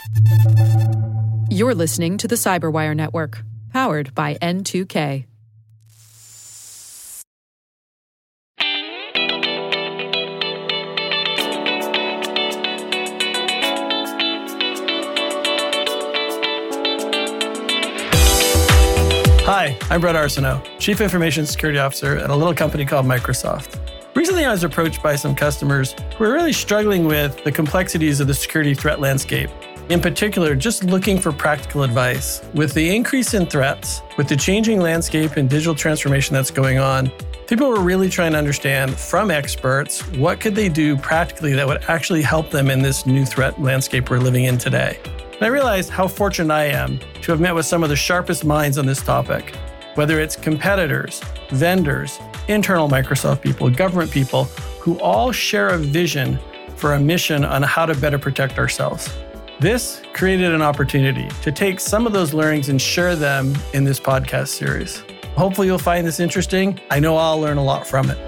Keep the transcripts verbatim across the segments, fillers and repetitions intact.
You're listening to the Cyberwire Network, powered by N two K. Hi, I'm Brett Arsenault, Chief Information Security Officer at a little company called Microsoft. Recently, I was approached by some customers who are really struggling with the complexities of the security threat landscape. In particular, just looking for practical advice. With the increase in threats, with the changing landscape and digital transformation that's going on, people were really trying to understand from experts what could they do practically that would actually help them in this new threat landscape we're living in today. And I realized how fortunate I am to have met with some of the sharpest minds on this topic, whether it's competitors, vendors, internal Microsoft people, government people, who all share a vision for a mission on how to better protect ourselves. This created an opportunity to take some of those learnings and share them in this podcast series. Hopefully you'll find this interesting. I know I'll learn a lot from it.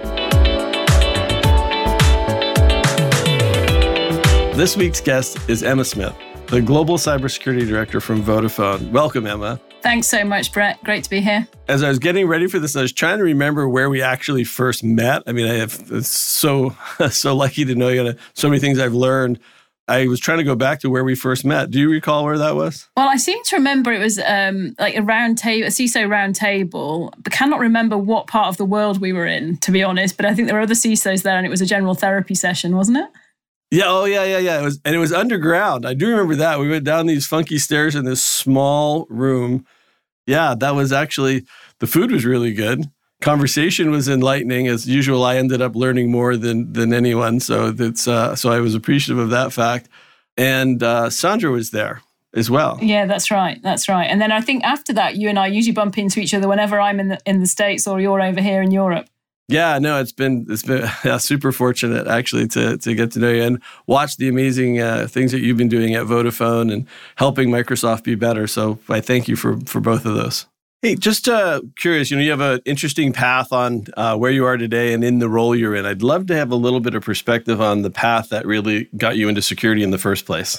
This week's guest is Emma Smith, the Global Cybersecurity Director from Vodafone. Welcome, Emma. Thanks so much, Brett. Great to be here. As I was getting ready for this, I was trying to remember where we actually first met. I mean, I have so so lucky to know you. So many things I've learned. I was trying to go back to where we first met. Do you recall where that was? Well, I seem to remember it was um, like a round table, a C I S O round table, but cannot remember what part of the world we were in, to be honest. But I think there were other C I S Os there, and it was a general therapy session, wasn't it? Yeah. Oh, yeah, yeah, yeah. It was, and it was underground. I do remember that. We went down these funky stairs in this small room. Yeah, that was actually, the food was really good. Conversation was enlightening. As usual, I ended up learning more than than anyone. So that's uh, so I was appreciative of that fact. And uh, Sandra was there as well. Yeah, that's right. That's right. And then I think after that, you and I usually bump into each other whenever I'm in the in the States or you're over here in Europe. Yeah, no, it's been it's been yeah, super fortunate actually to to get to know you and watch the amazing uh, things that you've been doing at Vodafone and helping Microsoft be better. So I thank you for for both of those. Hey, just uh, curious, you know, you have an interesting path on uh, where you are today and in the role you're in. I'd love to have a little bit of perspective on the path that really got you into security in the first place.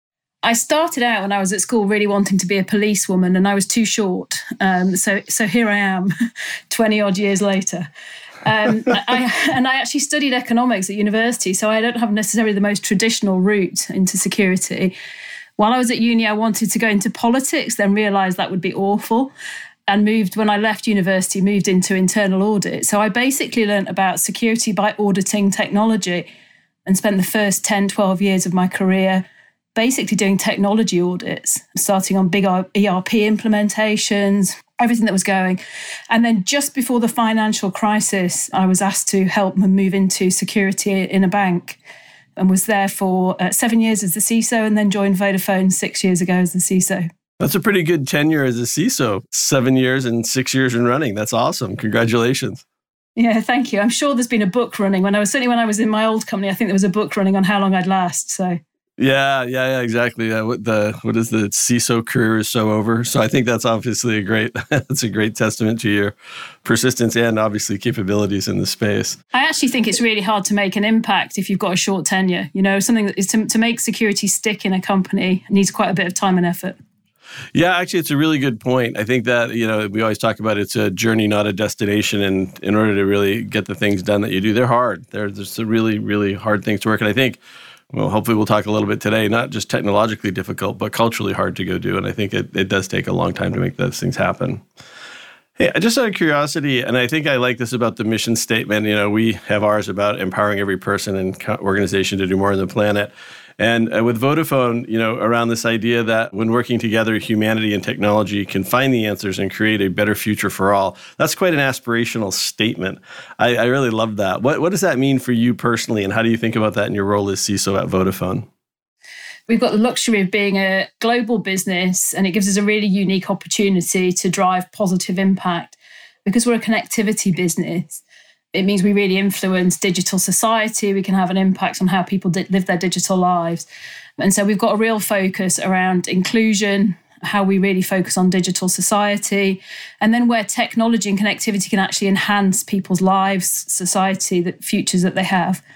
I started out when I was at school really wanting to be a policewoman, and I was too short. Um, so, so here I am, twenty odd years later. Um, I, and I actually studied economics at university, so I don't have necessarily the most traditional route into security. While I was at uni, I wanted to go into politics, then realised that would be awful. And moved, when I left university, moved into internal audit. So I basically learnt about security by auditing technology and spent the first ten, twelve years of my career basically doing technology audits, starting on big E R P implementations, everything that was going. And then just before the financial crisis, I was asked to help move into security in a bank and was there for uh, seven years as the C I S O and then joined Vodafone six years ago as the C I S O. That's a pretty good tenure as a C I S O. Seven years and six years in running. That's awesome. Congratulations. Yeah, thank you. I'm sure there's been a book running. When I was certainly when I was in my old company, I think there was a book running on how long I'd last. So yeah, yeah, yeah, exactly. Yeah, what the what is the C I S O career is so over. So I think that's obviously a great that's a great testament to your persistence and obviously capabilities in the space. I actually think it's really hard to make an impact if you've got a short tenure. You know, something that is to, to make security stick in a company needs quite a bit of time and effort. Yeah, actually, it's a really good point. I think that, you know, we always talk about it's a journey, not a destination. And in order to really get the things done that you do, they're hard. They're just really, really hard things to work. And I think, well, hopefully we'll talk a little bit today, not just technologically difficult, but culturally hard to go do. And I think it, it does take a long time to make those things happen. Hey, just out of curiosity, and I think I like this about the mission statement, you know, we have ours about empowering every person and organization to do more on the planet. And uh, with Vodafone, you know, around this idea that when working together, humanity and technology can find the answers and create a better future for all. That's quite an aspirational statement. I, I really love that. What, what does that mean for you personally, and how do you think about that in your role as C I S O at Vodafone? We've got the luxury of being a global business, and it gives us a really unique opportunity to drive positive impact. Because we're a connectivity business, it means we really influence digital society. We can have an impact on how people di- live their digital lives. And so we've got a real focus around inclusion, how we really focus on digital society, and then where technology and connectivity can actually enhance people's lives, society, the futures that they have.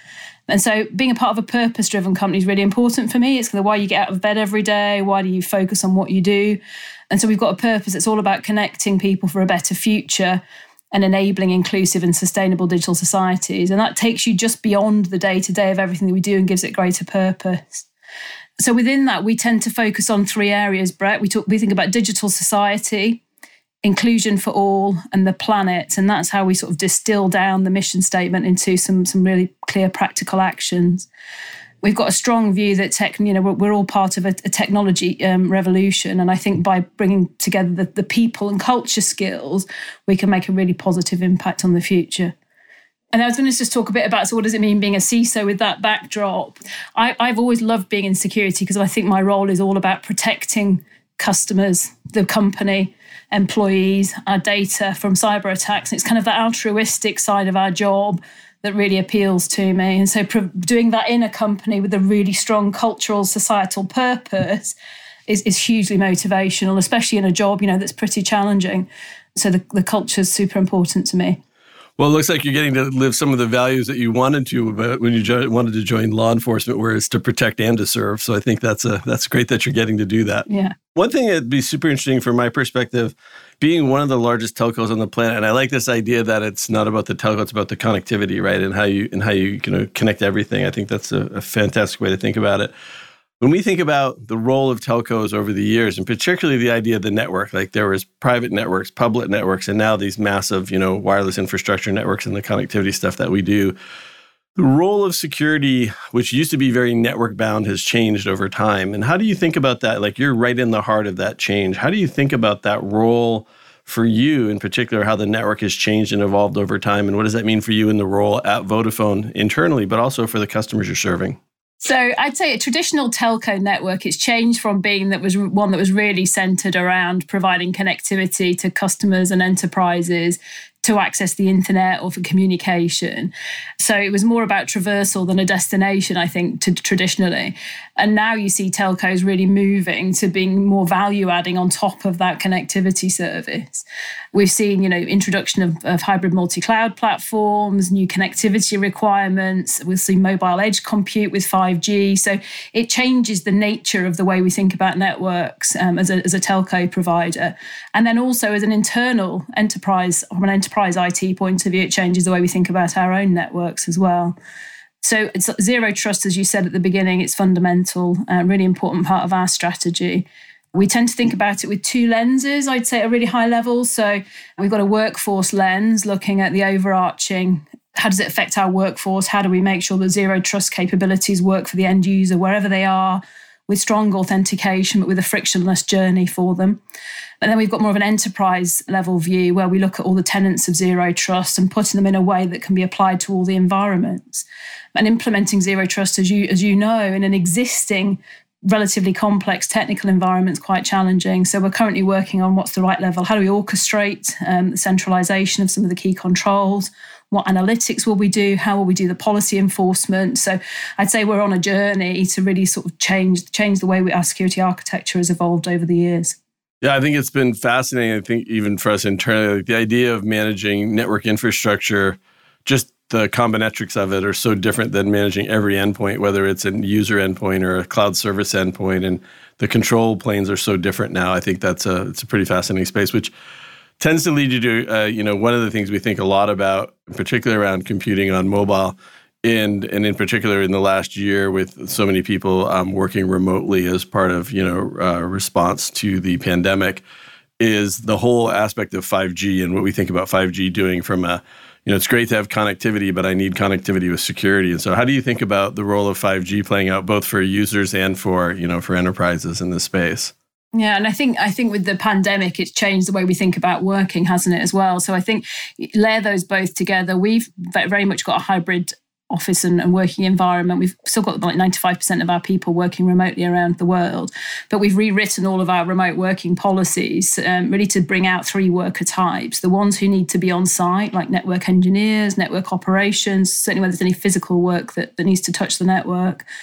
And so being a part of a purpose-driven company is really important for me. It's kind of why you get out of bed every day. Why do you focus on what you do? And so we've got a purpose. It's all about connecting people for a better future and enabling inclusive and sustainable digital societies. And that takes you just beyond the day-to-day of everything that we do and gives it greater purpose. So within that, we tend to focus on three areas, Brett. We talk, we think about digital society, inclusion for all, and the planet. And that's how we sort of distill down the mission statement into some, some really clear practical actions. We've got a strong view that tech, you know, we're, we're all part of a, a technology um, revolution. And I think by bringing together the, the people and culture skills, we can make a really positive impact on the future. And I was going to just talk a bit about, so what does it mean being a C I S O with that backdrop? I, I've always loved being in security because I think my role is all about protecting customers, the company, employees, our data from cyber attacks. And it's kind of the altruistic side of our job that really appeals to me. And so doing that in a company with a really strong cultural, societal purpose is, is hugely motivational, especially in a job, you know, that's pretty challenging. So the, the culture is super important to me. Well, it looks like you're getting to live some of the values that you wanted to when you jo- wanted to join law enforcement, where it's to protect and to serve. So I think that's a that's great that you're getting to do that. Yeah. One thing that'd be super interesting from my perspective, being one of the largest telcos on the planet, and I like this idea that it's not about the telco, it's about the connectivity, right? And how you and how you can connect everything. I think that's a, a fantastic way to think about it. When we think about the role of telcos over the years, and particularly the idea of the network, like there was private networks, public networks, and now these massive, you know, wireless infrastructure networks and the connectivity stuff that we do. The role of security, which used to be very network bound, has changed over time. And how do you think about that? Like you're right in the heart of that change. How do you think about that role for you, in particular, how the network has changed and evolved over time? And what does that mean for you in the role at Vodafone internally, but also for the customers you're serving? So I'd say a traditional telco network, it's changed from being that was one that was really centered around providing connectivity to customers and enterprises to access the internet or for communication. So it was more about traversal than a destination, I think, to traditionally. And now you see telcos really moving to being more value adding on top of that connectivity service. We've seen, you know, introduction of, of hybrid multi-cloud platforms, new connectivity requirements. We'll see mobile edge compute with five G. So it changes the nature of the way we think about networks um, as, a, as a telco provider. And then also as an internal enterprise, from an enterprise I T point of view, it changes the way we think about our own networks as well. So it's zero trust, as you said at the beginning, it's fundamental, a really important part of our strategy. We tend to think about it with two lenses, I'd say, at a really high level. So we've got a workforce lens looking at the overarching, how does it affect our workforce? How do we make sure that zero trust capabilities work for the end user wherever they are, with strong authentication, but with a frictionless journey for them? And then we've got more of an enterprise level view where we look at all the tenets of zero trust and putting them in a way that can be applied to all the environments. And implementing zero trust, as you as you know, in an existing relatively complex technical environment is quite challenging. So we're currently working on what's the right level. How do we orchestrate um, the centralization of some of the key controls? What analytics will we do? How will we do the policy enforcement? So I'd say we're on a journey to really sort of change change the way we, our security architecture has evolved over the years. Yeah, I think it's been fascinating. I think even for us internally, like the idea of managing network infrastructure, just the combinatorics of it are so different than managing every endpoint, whether it's a user endpoint or a cloud service endpoint. And the control planes are so different now. I think that's a it's a pretty fascinating space, which tends to lead you to, uh, you know, one of the things we think a lot about, particularly around computing on mobile, and and in particular in the last year with so many people um, working remotely as part of, you know, uh, response to the pandemic, is the whole aspect of five G and what we think about five G doing from a, you know, it's great to have connectivity, but I need connectivity with security. And so how do you think about the role of five G playing out both for users and for, you know, for enterprises in this space? Yeah, and I think I think with the pandemic, it's changed the way we think about working, hasn't it, as well? So I think layer those both together. We've very much got a hybrid office and, and working environment. We've still got like ninety-five percent of our people working remotely around the world, but we've rewritten all of our remote working policies um, really to bring out three worker types. The ones who need to be on site, like network engineers, network operations, certainly when there's any physical work that, that needs to touch the network.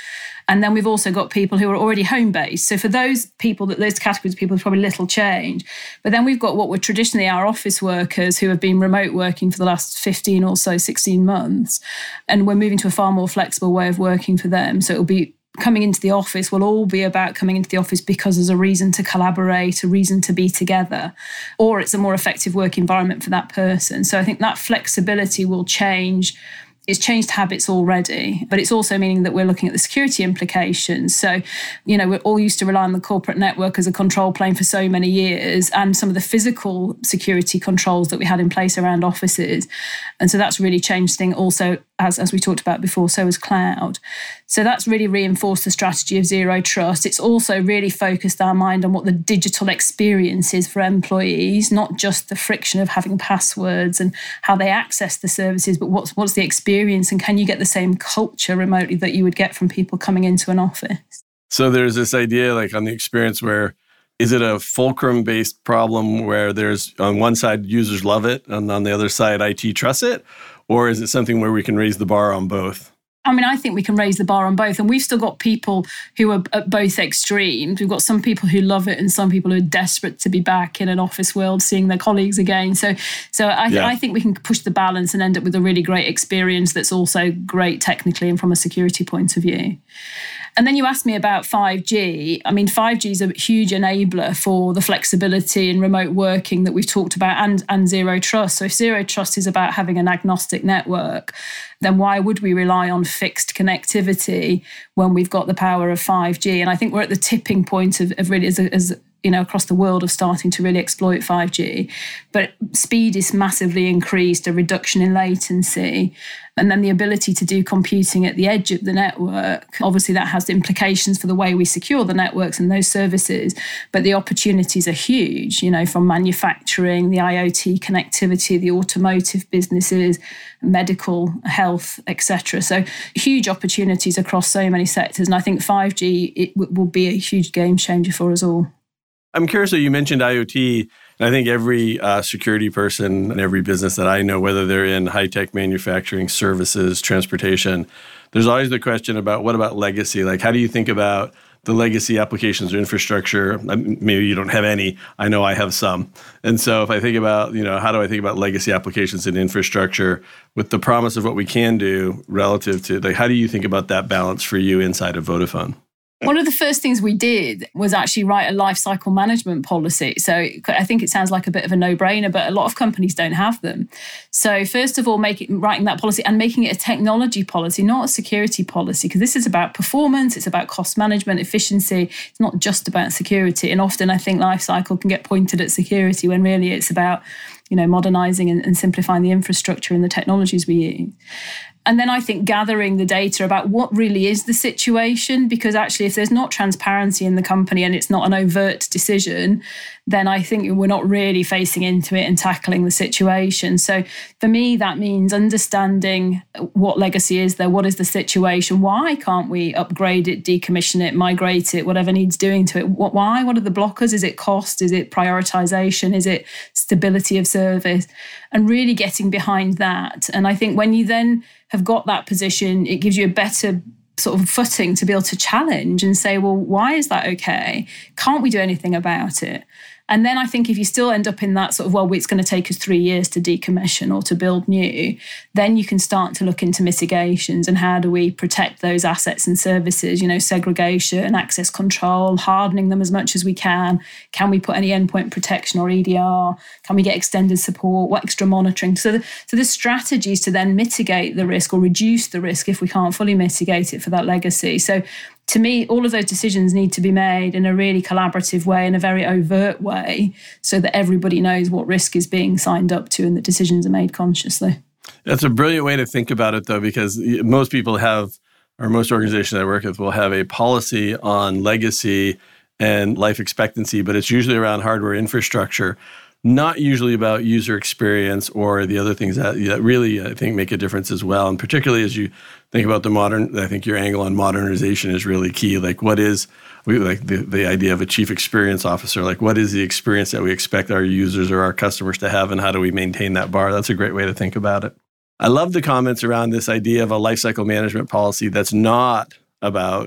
And then we've also got people who are already home-based. So for those people, that those categories of people, there's probably little change. But then we've got what were traditionally our office workers who have been remote working for the last fifteen or so, sixteen months. And we're moving to a far more flexible way of working for them. So it'll be coming into the office will all be about coming into the office because there's a reason to collaborate, a reason to be together, or it's a more effective work environment for that person. So I think that flexibility will change. It's changed habits already, but it's also meaning that we're looking at the security implications. So, you know, we're all used to rely on the corporate network as a control plane for so many years, and some of the physical security controls that we had in place around offices. And so that's really changed things also, as, as we talked about before, so has cloud. So that's really reinforced the strategy of Zero Trust. It's also really focused our mind on what the digital experience is for employees, not just the friction of having passwords and how they access the services, but what's, what's the experience, and can you get the same culture remotely that you would get from people coming into an office? So there's this idea like on the experience where, is it a fulcrum-based problem where there's on one side users love it and on the other side I T trusts it? Or is it something where we can raise the bar on both? I mean, I think we can raise the bar on both. And we've still got people who are at both extremes. We've got some people who love it and some people who are desperate to be back in an office world, seeing their colleagues again. So so I, th- yeah. I think we can push the balance and end up with a really great experience that's also great technically and from a security point of view. And then you asked me about five G. I mean, five G is a huge enabler for the flexibility and remote working that we've talked about, and, and Zero Trust. So if Zero Trust is about having an agnostic network, then why would we rely on fixed connectivity when we've got the power of five G? And I think we're at the tipping point of, of really, as, a, as you know, across the world of starting to really exploit five G. But speed is massively increased, a reduction in latency, and then the ability to do computing at the edge of the network. Obviously, that has implications for the way we secure the networks and those services, but the opportunities are huge, you know, from manufacturing, the I O T connectivity, the automotive businesses, medical, health, et cetera. So huge opportunities across so many sectors. And I think five G it w- will be a huge game changer for us all. I'm curious, so you mentioned I O T, and I think every uh, security person and every business that I know, whether they're in high-tech manufacturing, services, transportation, there's always the question about what about legacy? Like, how do you think about the legacy applications or infrastructure? Maybe you don't have any. I know I have some. And so if I think about, you know, how do I think about legacy applications and infrastructure with the promise of what we can do relative to, like, how do you think about that balance for you inside of Vodafone? One of the first things we did was actually write a life cycle management policy. So I think it sounds like a bit of a no-brainer, but a lot of companies don't have them. So first of all, making writing that policy and making it a technology policy, not a security policy, because this is about performance, it's about cost management, efficiency. It's not just about security. And often I think life cycle can get pointed at security when really it's about, you know, modernizing and, and simplifying the infrastructure and the technologies we use. And then I think gathering the data about what really is the situation, because actually if there's not transparency in the company and it's not an overt decision, then I think we're not really facing into it and tackling the situation. So for me, that means understanding what legacy is there, what is the situation, why can't we upgrade it, decommission it, migrate it, whatever needs doing to it, what, why, what are the blockers, is it cost, is it prioritization, is it stability of service, and really getting behind that. And I think when you then have got that position, it gives you a better sort of footing to be able to challenge and say, well, why is that okay? Can't we do anything about it? And then I think if you still end up in that sort of, well, it's going to take us three years to decommission or to build new, then you can start to look into mitigations and how do we protect those assets and services, you know, segregation, access control, hardening them as much as we can. Can we put any endpoint protection or E D R? Can we get extended support? What extra monitoring? So, the, so there's strategies to then mitigate the risk or reduce the risk if we can't fully mitigate it for that legacy. So to me, all of those decisions need to be made in a really collaborative way, in a very overt way, so that everybody knows what risk is being signed up to and the decisions are made consciously. That's a brilliant way to think about it, though, because most people have, or most organizations I work with will have a policy on legacy and life expectancy, but it's usually around hardware infrastructure, not usually about user experience or the other things that, that really, I think, make a difference as well. And particularly as you think about the modern, I think your angle on modernization is really key. Like what is, we like the, the idea of a chief experience officer, like what is the experience that we expect our users or our customers to have and how do we maintain that bar? That's a great way to think about it. I love the comments around this idea of a lifecycle management policy that's not about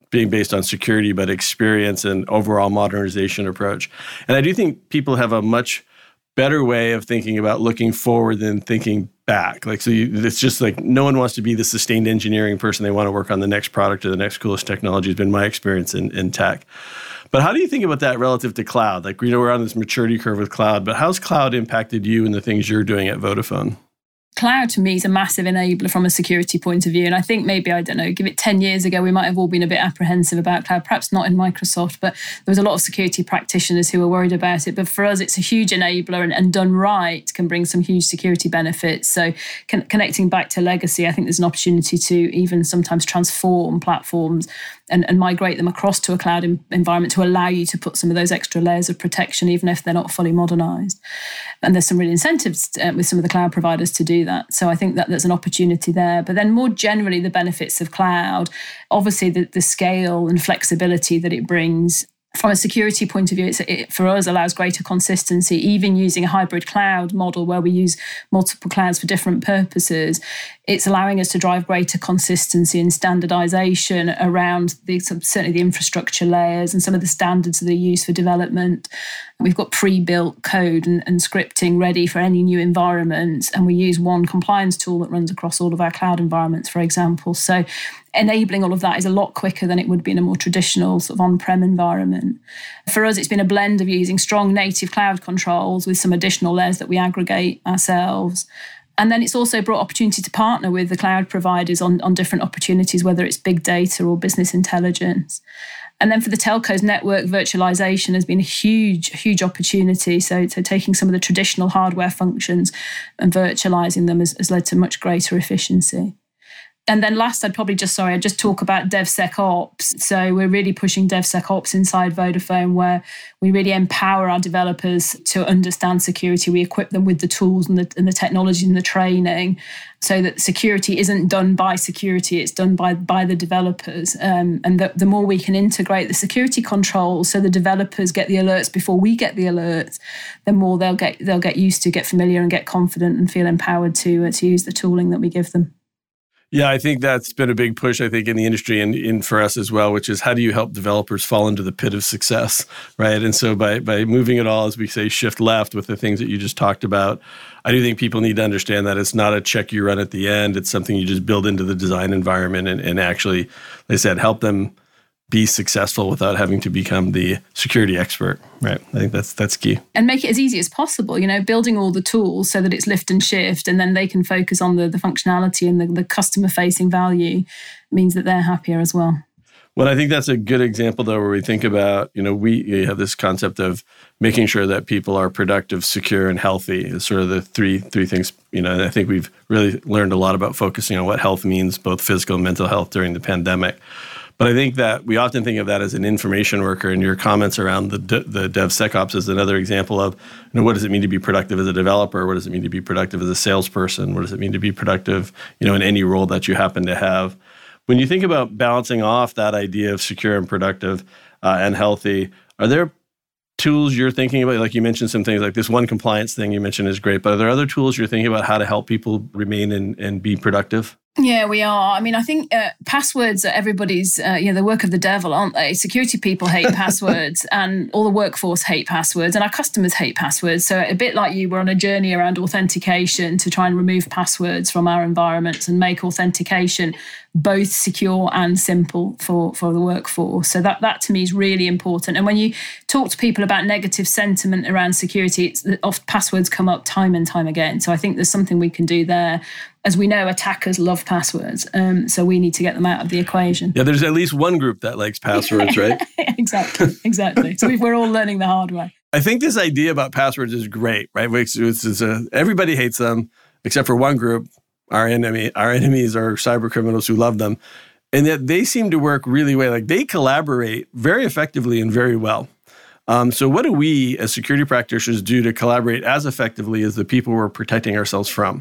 being based on security, but experience and overall modernization approach. And I do think people have a much better way of thinking about looking forward than thinking back. Like, so you, it's just like no one wants to be the sustained engineering person. They want to work on the next product or the next coolest technology has been my experience in, in tech. But how do you think about that relative to cloud? Like, you know, we're on this maturity curve with cloud, but how's cloud impacted you and the things you're doing at Vodafone? Cloud to me is a massive enabler from a security point of view. And I think maybe, I don't know, give it ten years ago, we might have all been a bit apprehensive about cloud, perhaps not in Microsoft, but there was a lot of security practitioners who were worried about it. But for us, it's a huge enabler and, and done right can bring some huge security benefits. So con- connecting back to legacy, I think there's an opportunity to even sometimes transform platforms and, and migrate them across to a cloud in, environment to allow you to put some of those extra layers of protection, even if they're not fully modernized. And there's some real incentives uh, with some of the cloud providers to do that. So I think that there's an opportunity there. But then more generally, the benefits of cloud, obviously the, the scale and flexibility that it brings. From a security point of view, it's, it, for us, allows greater consistency, even using a hybrid cloud model where we use multiple clouds for different purposes. It's allowing us to drive greater consistency and standardization around the, certainly the infrastructure layers and some of the standards that are used for development. We've got pre-built code and, and scripting ready for any new environment, and we use one compliance tool that runs across all of our cloud environments, for example. So enabling all of that is a lot quicker than it would be in a more traditional sort of on-prem environment. For us, it's been a blend of using strong native cloud controls with some additional layers that we aggregate ourselves. And then it's also brought opportunity to partner with the cloud providers on, on different opportunities, whether it's big data or business intelligence. And then for the telcos, network virtualization has been a huge, huge opportunity. So, so taking some of the traditional hardware functions and virtualizing them has, has led to much greater efficiency. And then last, I'd probably just, sorry, I'd just talk about DevSecOps. So we're really pushing DevSecOps inside Vodafone, where we really empower our developers to understand security. We equip them with the tools and the, and the technology and the training so that security isn't done by security, it's done by, by the developers. Um, and the, the more we can integrate the security controls so the developers get the alerts before we get the alerts, the more they'll get they'll get used to, get familiar and get confident and feel empowered to, uh, to use the tooling that we give them. Yeah, I think that's been a big push, I think, in the industry and in for us as well, which is how do you help developers fall into the pit of success, right? And so by by moving it all, as we say, shift left with the things that you just talked about, I do think people need to understand that it's not a check you run at the end. It's something you just build into the design environment and, and actually, like I said, help them be successful without having to become the security expert, right? I think that's that's key. And make it as easy as possible, you know, building all the tools so that it's lift and shift, and then they can focus on the, the functionality and the, the customer-facing value means that they're happier as well. Well, I think that's a good example, though, where we think about, you know, we you have this concept of making sure that people are productive, secure, and healthy is sort of the three three things, you know, and I think we've really learned a lot about focusing on what health means, both physical and mental health during the pandemic. But I think that we often think of that as an information worker, and your comments around the the DevSecOps is another example of, you know, what does it mean to be productive as a developer? What does it mean to be productive as a salesperson? What does it mean to be productive, you know, in any role that you happen to have? When you think about balancing off that idea of secure and productive uh, and healthy, are there tools you're thinking about? Like you mentioned some things like this one compliance thing you mentioned is great, but are there other tools you're thinking about how to help people remain and, and be productive? Yeah, we are. I mean, I think uh, passwords are everybody's, uh, you know, the work of the devil, aren't they? Security people hate passwords and all the workforce hate passwords and our customers hate passwords. So a bit like you, we're on a journey around authentication to try and remove passwords from our environments and make authentication both secure and simple for, for the workforce. So that, that to me is really important. And when you talk to people about negative sentiment around security, it's often passwords come up time and time again. So I think there's something we can do there. As we know, attackers love passwords. Um, so we need to get them out of the equation. Yeah, there's at least one group that likes passwords, right? exactly, exactly. So we're all learning the hard way. I think this idea about passwords is great, right? It's, it's, it's a, everybody hates them except for one group. Our enemy, our enemies are cyber criminals who love them. And yet they seem to work really well. Like they collaborate very effectively and very well. Um, so what do we as security practitioners do to collaborate as effectively as the people we're protecting ourselves from?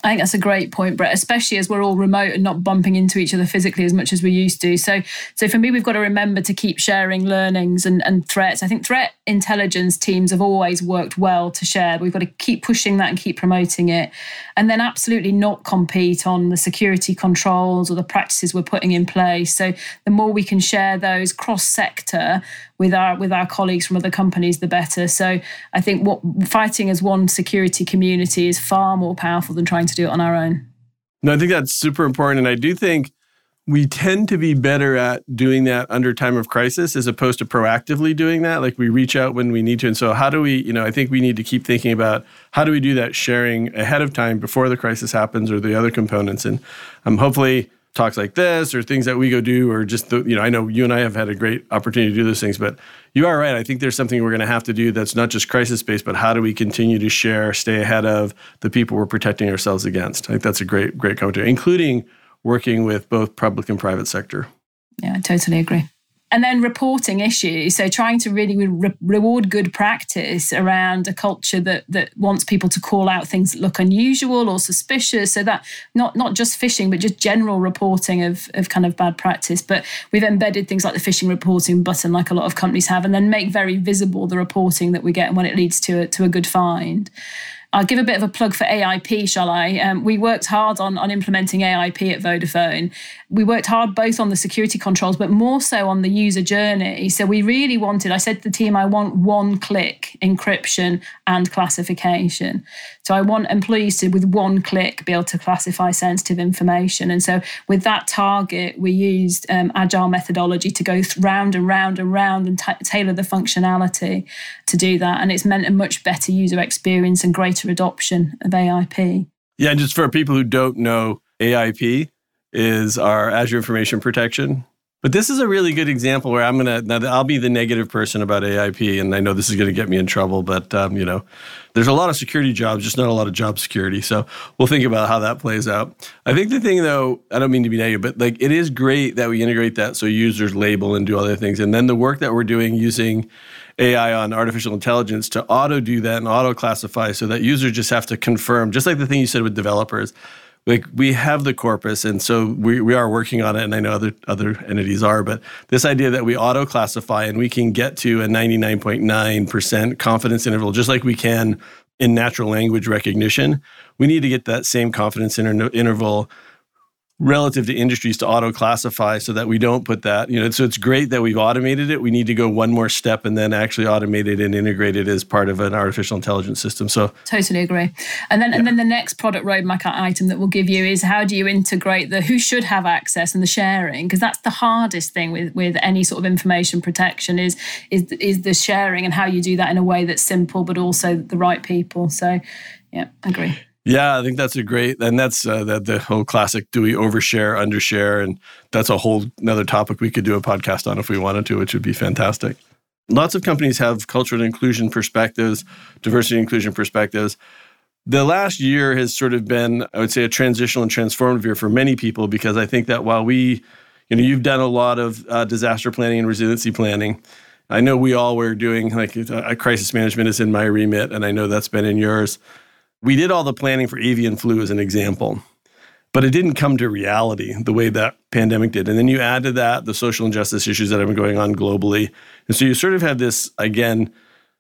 I think that's a great point, Brett, especially as we're all remote and not bumping into each other physically as much as we used to. So so for me, we've got to remember to keep sharing learnings and, and threats. I think threat intelligence teams have always worked well to share. We've got to keep pushing that and keep promoting it. And then absolutely not compete on the security controls or the practices we're putting in place. So the more we can share those cross-sector with our with our colleagues from other companies, the better. So I think what fighting as one security community is far more powerful than trying to do it on our own. No, I think that's super important. And I do think we tend to be better at doing that under time of crisis as opposed to proactively doing that. Like we reach out when we need to. And so how do we, you know, I think we need to keep thinking about how do we do that sharing ahead of time before the crisis happens or the other components. And um, hopefully talks like this or things that we go do or just, the, you know, I know you and I have had a great opportunity to do those things, but you are right. I think there's something we're going to have to do that's not just crisis-based, but how do we continue to share, stay ahead of the people we're protecting ourselves against? I think that's a great, great commentary, including working with both public and private sector. Yeah, I totally agree. And then reporting issues. So trying to really re- reward good practice around a culture that that wants people to call out things that look unusual or suspicious. So that not not just phishing, but just general reporting of, of kind of bad practice. But we've embedded things like the phishing reporting button, like a lot of companies have, and then make very visible the reporting that we get and when it leads to a, to a good find. I'll give a bit of a plug for A I P, shall I? Um, we worked hard on, on implementing A I P at Vodafone. We worked hard both on the security controls, but more so on the user journey. So we really wanted, I said to the team, I want one-click encryption and classification. So I want employees to, with one click, be able to classify sensitive information. And so with that target, we used um, agile methodology to go round and round and round and t- tailor the functionality to do that. And it's meant a much better user experience and greater adoption of A I P. Yeah, and just for people who don't know, A I P is our Azure Information Protection. But this is a really good example where I'm going to, now I'll be the negative person about A I P, and I know this is going to get me in trouble, but, um, you know, there's a lot of security jobs, just not a lot of job security. So we'll think about how that plays out. I think the thing, though, I don't mean to be negative, but like it is great that we integrate that so users label and do other things. And then the work that we're doing using A I on artificial intelligence to auto do that and auto classify so that users just have to confirm, just like the thing you said with developers. Like we have the corpus, and so we, we are working on it, and I know other other entities are, but this idea that we auto-classify and we can get to a ninety-nine point nine percent confidence interval, just like we can in natural language recognition, we need to get that same confidence inter- interval relative to industries to auto-classify so that we don't put that, you know, so it's great that we've automated it. We need to go one more step and then actually automate it and integrate it as part of an artificial intelligence system. So totally agree. And then yeah. and then the next product roadmap item that we'll give you is how do you integrate the who should have access and the sharing? Because that's the hardest thing with, with any sort of information protection is, is, is the sharing and how you do that in a way that's simple, but also the right people. So yeah, I agree. Yeah, I think that's a great, and that's uh, the, the whole classic, do we overshare, undershare? And that's a whole another topic we could do a podcast on if we wanted to, which would be fantastic. Lots of companies have cultural and inclusion perspectives, diversity and inclusion perspectives. The last year has sort of been, I would say, a transitional and transformative year for many people because I think that while we, you know, you've done a lot of uh, disaster planning and resiliency planning. I know we all were doing, like, uh, crisis management is in my remit, and I know that's been in yours. We did all the planning for avian flu as an example, but it didn't come to reality the way that pandemic did. And then you add to that the social injustice issues that have been going on globally. And so you sort of had this, again,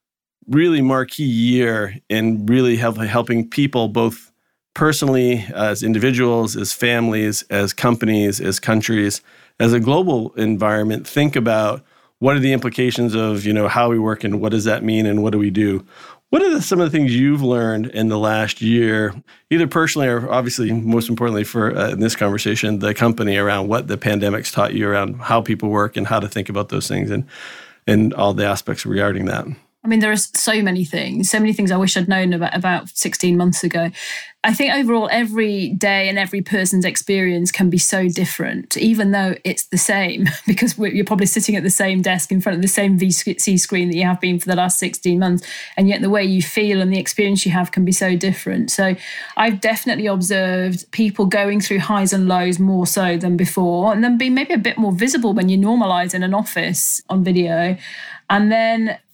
really marquee year in really help, helping people both personally, as individuals, as families, as companies, as countries, as a global environment, think about what are the implications of, you know, how we work and what does that mean and what do we do? What are the, some of the things you've learned in the last year, either personally or obviously most importantly for uh, in this conversation, the company around what the pandemic's taught you around how people work and how to think about those things and and all the aspects regarding that? I mean, there are so many things, so many things I wish I'd known about, about sixteen months ago. I think overall, every day and every person's experience can be so different, even though it's the same, because we're, you're probably sitting at the same desk in front of the same V C screen that you have been for the last sixteen months. And yet the way you feel and the experience you have can be so different. So I've definitely observed people going through highs and lows more so than before, and then being maybe a bit more visible when you normalize in an office on video. And then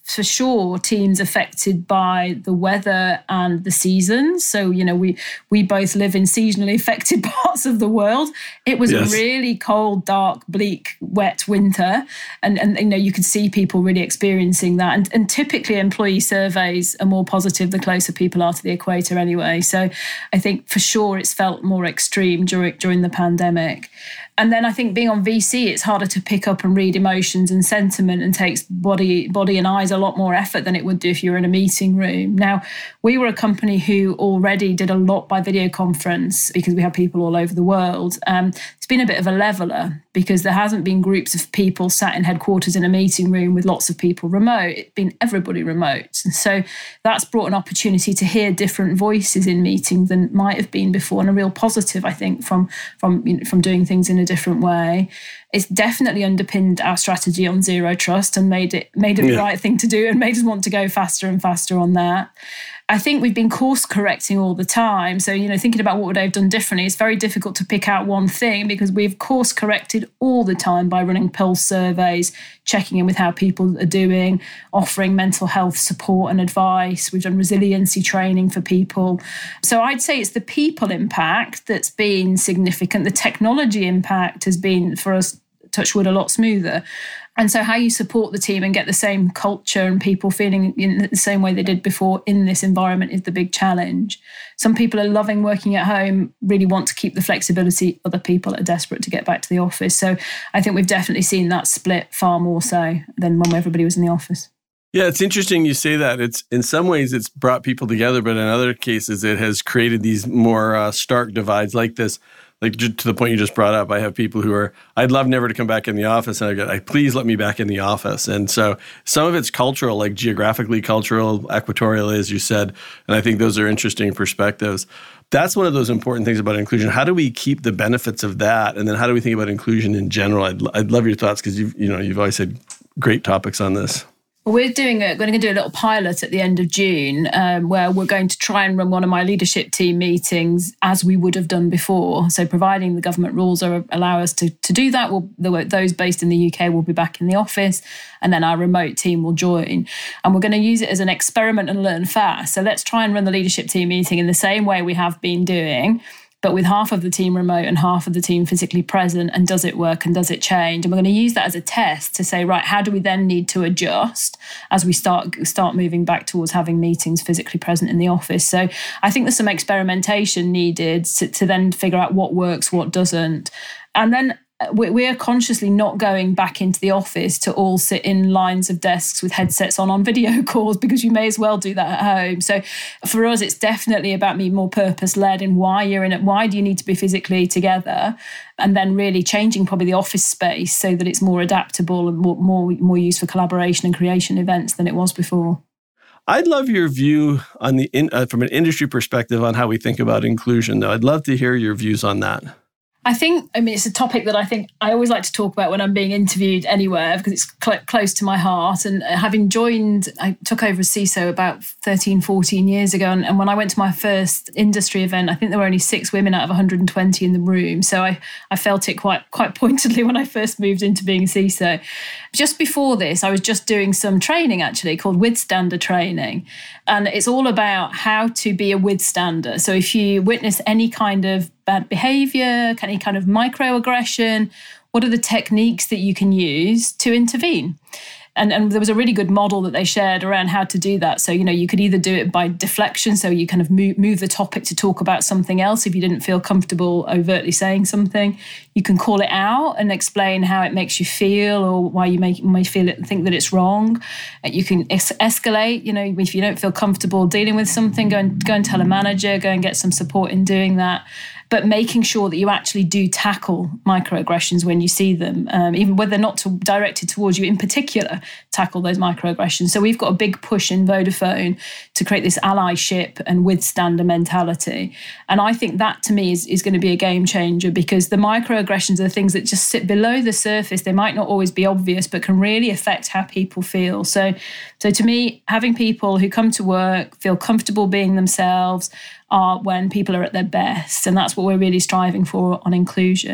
for sure teams affected by the weather and the seasons. So, you know, we we both live in seasonally affected parts of the world. It was yes. a really cold, dark, bleak, wet winter. And, and you know, you could see people really experiencing that. And, and typically employee surveys are more positive the closer people are to the equator anyway. So I think for sure it's felt more extreme during, during the pandemic. And then I think being on V C, it's harder to pick up and read emotions and sentiment, and takes body body and eyes a lot more effort than it would do if you were in a meeting room. Now, we were a company who already did a lot by video conference because we have people all over the world. Um, it's been a bit of a leveler because there hasn't been groups of people sat in headquarters in a meeting room with lots of people remote. It's been everybody remote. And so that's brought an opportunity to hear different voices in meetings than might have been before, and a real positive, I think, from, from, you know, from doing things in a different way. It's definitely underpinned our strategy on zero trust and made it made it yeah. the right thing to do, and made us want to go faster and faster on that. I think we've been course correcting all the time. So, you know, thinking about what would I have done differently, it's very difficult to pick out one thing because we've course corrected all the time by running pulse surveys, checking in with how people are doing, offering mental health support and advice. We've done resiliency training for people. So I'd say it's the people impact that's been significant. The technology impact has been, for us, touch wood, a lot smoother. And so how you support the team and get the same culture and people feeling in the same way they did before in this environment is the big challenge. Some people are loving working at home, really want to keep the flexibility. Other people are desperate to get back to the office. So I think we've definitely seen that split far more so than when everybody was in the office. Yeah, it's interesting you say that. It's in some ways it's brought people together, but in other cases it has created these more uh, stark divides like this. Like to the point you just brought up, I have people who are, I'd love never to come back in the office. And I go, please let me back in the office. And so some of it's cultural, like geographically cultural, equatorial, as you said. And I think those are interesting perspectives. That's one of those important things about inclusion. How do we keep the benefits of that? And then how do we think about inclusion in general? I'd, I'd love your thoughts because you've, you know, you've always had great topics on this. We're doing a, going to do a little pilot at the end of June um, where we're going to try and run one of my leadership team meetings as we would have done before. So providing the government rules are, allow us to, to do that, we'll, those based in the U K will be back in the office, and then our remote team will join. And we're going to use it as an experiment and learn fast. So let's try and run the leadership team meeting in the same way we have been doing, but with half of the team remote and half of the team physically present. And does it work and does it change? And we're going to use that as a test to say, right, how do we then need to adjust as we start start moving back towards having meetings physically present in the office? So I think there's some experimentation needed to, to then figure out what works, what doesn't. And then we're consciously not going back into the office to all sit in lines of desks with headsets on on video calls, because you may as well do that at home. So for us, it's definitely about being more purpose-led in why you're in it. Why do you need to be physically together? And then really changing probably the office space so that it's more adaptable and more more, more used for collaboration and creation events than it was before. I'd love your view on the in, uh, from an industry perspective on how we think about inclusion, though. I'd love to hear your views on that. I think, I mean, it's a topic that I think I always like to talk about when I'm being interviewed anywhere because it's cl- close to my heart. And having joined, I took over as C I S O about thirteen, fourteen years ago. And, and when I went to my first industry event, I think there were only six women out of one hundred twenty in the room. So I, I felt it quite quite pointedly when I first moved into being C I S O. Just before this, I was just doing some training actually called Withstander training. And it's all about how to be a withstander. So if you witness any kind of bad behavior, any kind of microaggression, what are the techniques that you can use to intervene? And, and there was a really good model that they shared around how to do that. So, you know, you could either do it by deflection, so you kind of move, move the topic to talk about something else if you didn't feel comfortable overtly saying something. You can call it out and explain how it makes you feel or why you make, may feel it, think that it's wrong. You can es- escalate, you know, if you don't feel comfortable dealing with something, go and, go and tell a manager, go and get some support in doing that. But making sure that you actually do tackle microaggressions when you see them, um, even whether they're not to, directed towards you in particular, tackle those microaggressions. So we've got a big push in Vodafone to create this allyship and withstander mentality. And I think that to me is, is going to be a game changer, because the microaggressions are things that just sit below the surface. They might not always be obvious, but can really affect how people feel. So, so to me, having people who come to work feel comfortable being themselves are when people are at their best. And that's what we're really striving for on inclusion.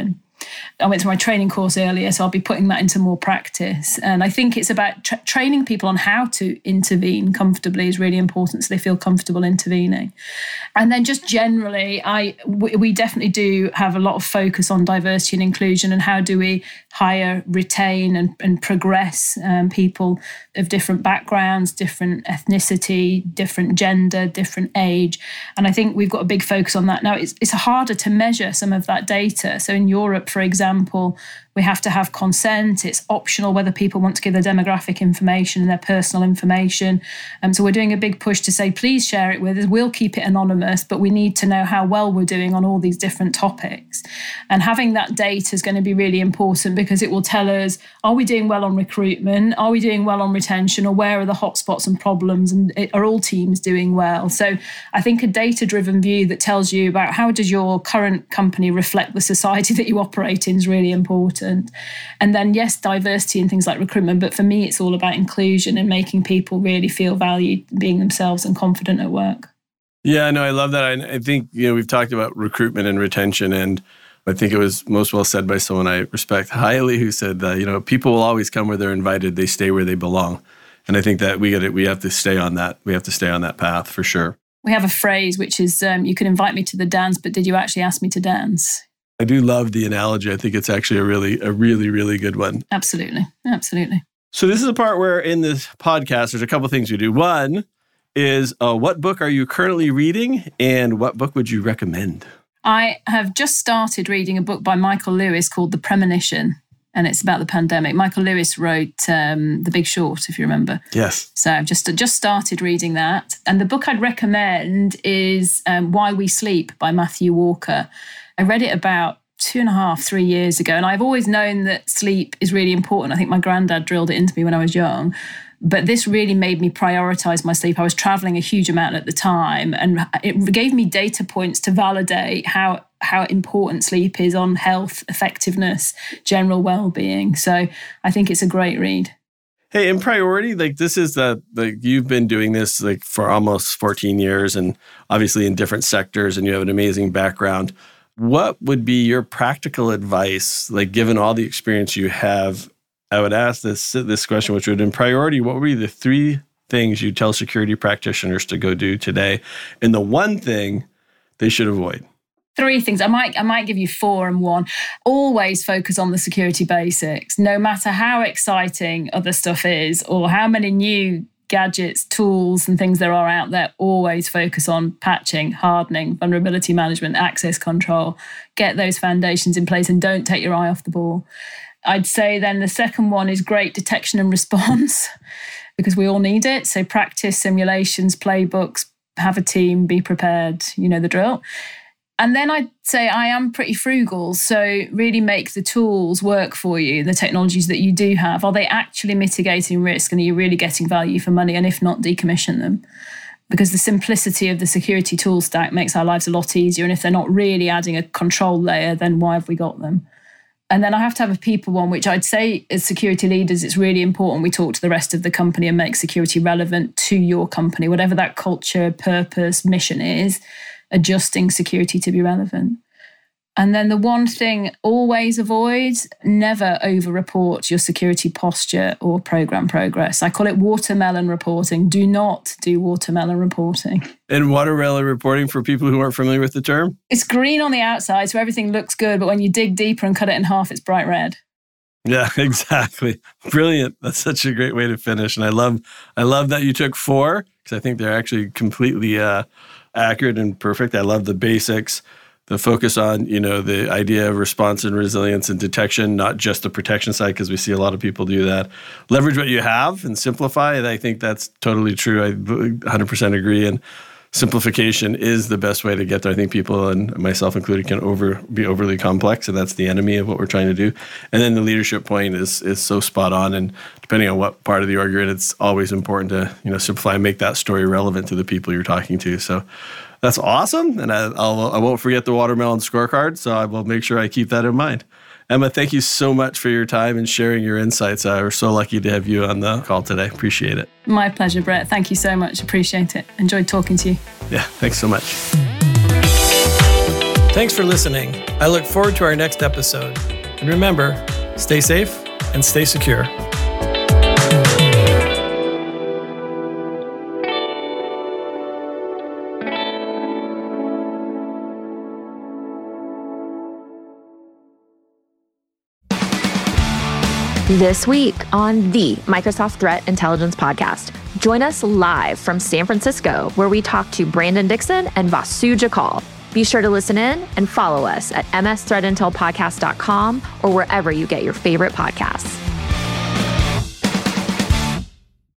I went through my training course earlier, so I'll be putting that into more practice. And I think it's about tra- training people on how to intervene comfortably is really important, so they feel comfortable intervening. And then just generally, I we definitely do have a lot of focus on diversity and inclusion, and how do we hire, retain, and, and progress um, people of different backgrounds, different ethnicity, different gender, different age. And I think we've got a big focus on that. Now, it's, it's harder to measure some of that data. So in Europe, for example, we have to have consent. It's optional whether people want to give their demographic information and their personal information. Um, so we're doing a big push to say, please share it with us. We'll keep it anonymous, but we need to know how well we're doing on all these different topics. And having that data is going to be really important, because it will tell us, are we doing well on recruitment? Are we doing well on retention? Or where are the hotspots and problems? And are all teams doing well? So I think a data-driven view that tells you about how does your current company reflect the society that you operate in is really important. And then, yes, diversity and things like recruitment. But for me, it's all about inclusion and making people really feel valued, being themselves and confident at work. Yeah, no, I love that. I, I think, you know, we've talked about recruitment and retention, and I think it was most well said by someone I respect highly, who said that, you know, people will always come where they're invited. They stay where they belong. And I think that we get it. We have to stay on that. We have to stay on that path for sure. We have a phrase which is, um, you can invite me to the dance, but did you actually ask me to dance? I do love the analogy. I think it's actually a really, a really, really good one. Absolutely. Absolutely. So this is a part where in this podcast, there's a couple of things we do. One is, uh, what book are you currently reading, and what book would you recommend? I have just started reading a book by Michael Lewis called The Premonition, and it's about the pandemic. Michael Lewis wrote um, The Big Short, if you remember. Yes. So I've just, just started reading that. And the book I'd recommend is um, Why We Sleep by Matthew Walker. I read it about two and a half, three years ago. And I've always known that sleep is really important. I think my granddad drilled it into me when I was young. But this really made me prioritize my sleep. I was traveling a huge amount at the time, and it gave me data points to validate how, how important sleep is on health, effectiveness, general well-being. So I think it's a great read. Hey, in priority, like this is the, like you've been doing this like for almost fourteen years, and obviously in different sectors, and you have an amazing background. What would be your practical advice, like given all the experience you have? I would ask this this question, which would in priority, what would be the three things you tell security practitioners to go do today, and the one thing they should avoid? Three things. I might I might give you four and one. Always focus on the security basics, no matter how exciting other stuff is or how many new gadgets, tools, and things there are out there. Always focus on patching, hardening, vulnerability management, access control. Get those foundations in place and don't take your eye off the ball. I'd say then the second one is great detection and response, because we all need it. So practice simulations, playbooks, have a team, be prepared, you know the drill. And then I'd say I am pretty frugal. So really make the tools work for you, the technologies that you do have. Are they actually mitigating risk, and are you really getting value for money? And if not, decommission them. Because the simplicity of the security tool stack makes our lives a lot easier. And if they're not really adding a control layer, then why have we got them? And then I have to have a people one, which I'd say as security leaders, it's really important we talk to the rest of the company and make security relevant to your company, whatever that culture, purpose, mission is, adjusting security to be relevant. And then the one thing always avoid, never over-report your security posture or program progress. I call it watermelon reporting. Do not do watermelon reporting. And watermelon reporting, for people who aren't familiar with the term? It's green on the outside, so everything looks good, but when you dig deeper and cut it in half, it's bright red. Yeah, exactly. Brilliant. That's such a great way to finish. And I love I love that you took four, because I think they're actually completely uh, accurate and perfect. I love the basics. The focus on, you know, the idea of response and resilience and detection, not just the protection side, because we see a lot of people do that. Leverage what you have and simplify. And I think that's totally true. I one hundred percent agree. And simplification is the best way to get there. I think people, and myself included, can over be overly complex, and that's the enemy of what we're trying to do. And then the leadership point is is so spot on. And depending on what part of the org you're in, it's always important to, you know, simplify and make that story relevant to the people you're talking to. So that's awesome. And I, I'll, I won't forget the watermelon scorecard, so I will make sure I keep that in mind. Emma, thank you so much for your time and sharing your insights. Uh, we're so lucky to have you on the call today. Appreciate it. My pleasure, Brett. Thank you so much. Appreciate it. Enjoyed talking to you. Yeah, thanks so much. Thanks for listening. I look forward to our next episode. And remember, stay safe and stay secure. This week on the Microsoft Threat Intelligence Podcast, join us live from San Francisco, where we talk to Brandon Dixon and Vasu Jakal. Be sure to listen in and follow us at m s threat intel podcast dot com or wherever you get your favorite podcasts.